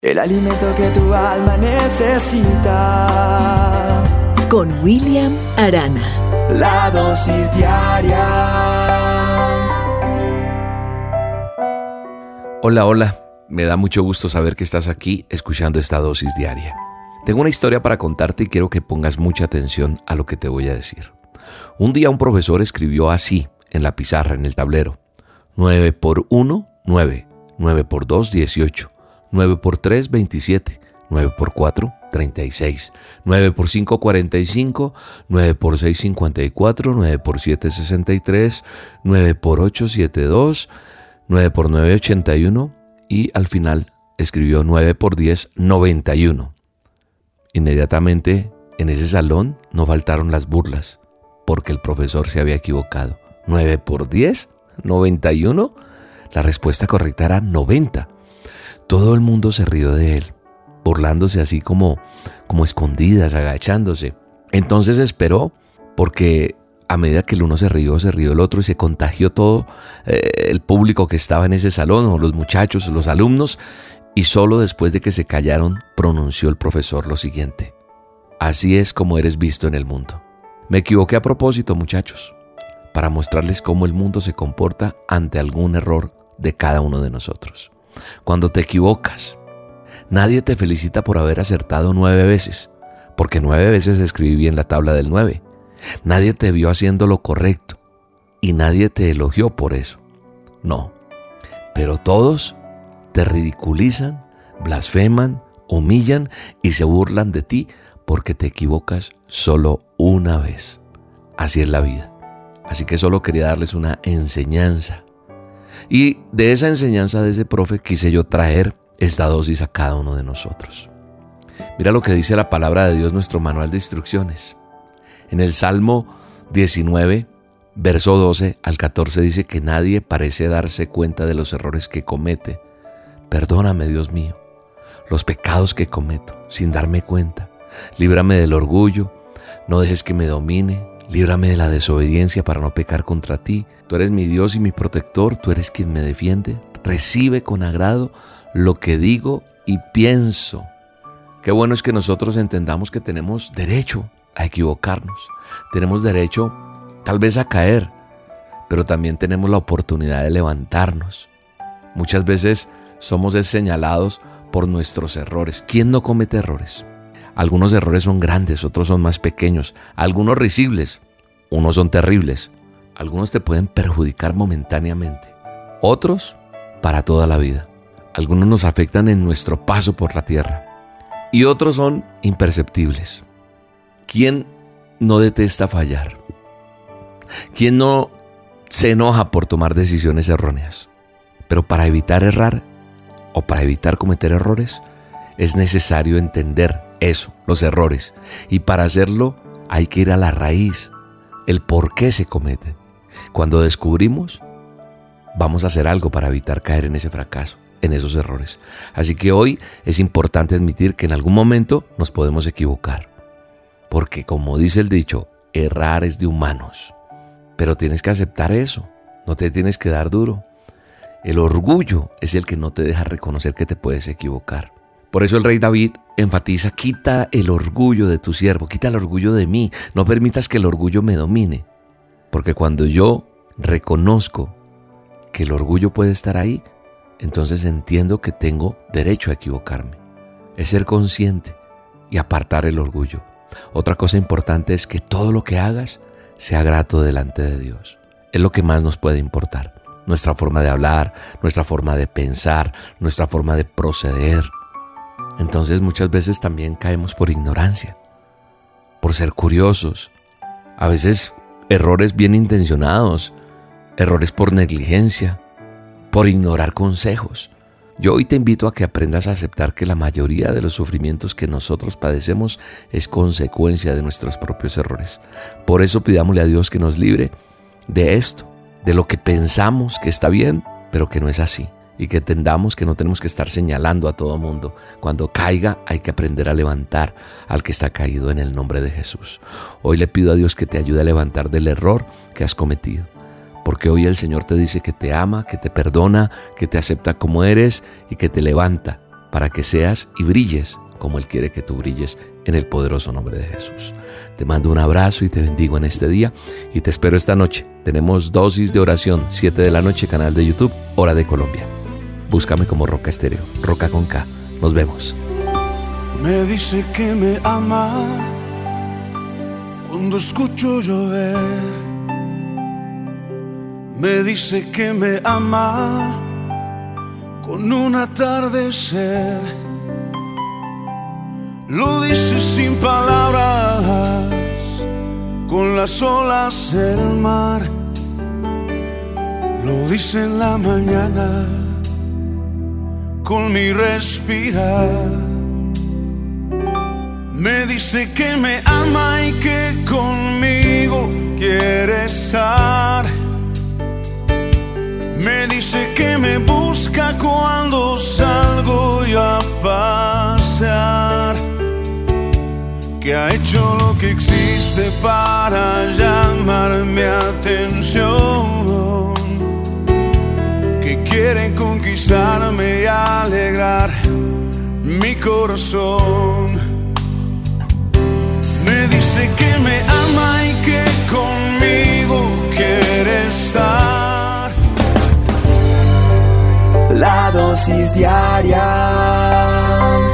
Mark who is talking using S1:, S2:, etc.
S1: El alimento que tu alma necesita.
S2: Con William Arana.
S1: La dosis diaria.
S3: Hola, hola. Me da mucho gusto saber que estás aquí escuchando esta dosis diaria. Tengo una historia para contarte y quiero que pongas mucha atención a lo que te voy a decir. Un día un profesor escribió así en la pizarra, en el tablero: 9 por 1, 9. 9 por 2, 18. 9 por 3, 27. 9 por 4, 36. 9 por 5, 45. 9 por 6, 54. 9 por 7, 63. 9 por 8, 72. 9 por 9, 81. Y al final escribió 9 por 10, 91. Inmediatamente en ese salón no faltaron las burlas, porque el profesor se había equivocado. 9 por 10, 91. La respuesta correcta era 90. Todo el mundo se rió de él, burlándose así como escondidas, agachándose. Entonces esperó, porque a medida que el uno se rió el otro y se contagió todo el público que estaba en ese salón, o los muchachos, los alumnos, y solo después de que se callaron pronunció el profesor lo siguiente: así es como eres visto en el mundo. Me equivoqué a propósito, muchachos, para mostrarles cómo el mundo se comporta ante algún error de cada uno de nosotros. Cuando te equivocas, nadie te felicita por haber acertado 9 veces, porque 9 veces escribí bien la tabla del 9. Nadie te vio haciendo lo correcto y nadie te elogió por eso. No, pero todos te ridiculizan, blasfeman, humillan y se burlan de ti porque te equivocas solo una vez. Así es la vida. Así que solo quería darles una enseñanza. Y de esa enseñanza de ese profe quise yo traer esta dosis a cada uno de nosotros. Mira lo que dice la palabra de Dios, nuestro manual de instrucciones. En el Salmo 19, verso 12 al 14 dice que nadie parece darse cuenta de los errores que comete. Perdóname, Dios mío, los pecados que cometo sin darme cuenta. Líbrame del orgullo, no dejes que me domine. Líbrame de la desobediencia para no pecar contra ti. Tú eres mi Dios y mi protector, tú eres quien me defiende. Recibe con agrado lo que digo y pienso. Qué bueno es que nosotros entendamos que tenemos derecho a equivocarnos. Tenemos derecho tal vez a caer, pero también tenemos la oportunidad de levantarnos. Muchas veces somos señalados por nuestros errores. ¿Quién no comete errores? Algunos errores son grandes, otros son más pequeños, algunos risibles, unos son terribles, algunos te pueden perjudicar momentáneamente, otros para toda la vida. Algunos nos afectan en nuestro paso por la tierra y otros son imperceptibles. ¿Quién no detesta fallar? ¿Quién no se enoja por tomar decisiones erróneas? Pero para evitar errar o para evitar cometer errores, es necesario entender eso, los errores. Y para hacerlo hay que ir a la raíz, el por qué se cometen. Cuando descubrimos, vamos a hacer algo para evitar caer en ese fracaso, en esos errores. Así que hoy es importante admitir que en algún momento nos podemos equivocar. Porque como dice el dicho, errar es de humanos. Pero tienes que aceptar eso, no te tienes que dar duro. El orgullo es el que no te deja reconocer que te puedes equivocar. Por eso el rey David enfatiza: quita el orgullo de tu siervo, quita el orgullo de mí, no permitas que el orgullo me domine. Porque cuando yo reconozco que el orgullo puede estar ahí, entonces entiendo que tengo derecho a equivocarme. Es ser consciente y apartar el orgullo. Otra cosa importante es que todo lo que hagas sea grato delante de Dios. Es lo que más nos puede importar. Nuestra forma de hablar, nuestra forma de pensar, nuestra forma de proceder. Entonces muchas veces también caemos por ignorancia, por ser curiosos, a veces errores bien intencionados, errores por negligencia, por ignorar consejos. Yo hoy te invito a que aprendas a aceptar que la mayoría de los sufrimientos que nosotros padecemos es consecuencia de nuestros propios errores. Por eso pidámosle a Dios que nos libre de esto, de lo que pensamos que está bien, pero que no es así. Y que entendamos que no tenemos que estar señalando a todo mundo. Cuando caiga hay que aprender a levantar al que está caído en el nombre de Jesús. Hoy le pido a Dios que te ayude a levantar del error que has cometido. Porque hoy el Señor te dice que te ama, que te perdona, que te acepta como eres y que te levanta para que seas y brilles como Él quiere que tú brilles, en el poderoso nombre de Jesús. Te mando un abrazo y te bendigo en este día y te espero esta noche. Tenemos dosis de oración, 7 de la noche, canal de YouTube, Hora de Colombia. Búscame como Roca Estéreo, Roca con K. Nos vemos.
S4: Me dice que me ama cuando escucho llover. Me dice que me ama con un atardecer. Lo dice sin palabras, con las olas del mar. Lo dice en la mañana, con mi respirar. Me dice que me ama y que conmigo quiere estar. Me dice que me busca cuando salgo yo a pasear, que ha hecho lo que existe para llamar mi atención, que quiere conquistarme y alegrar mi corazón. Me dice que me ama y que conmigo quiere estar.
S1: La dosis diaria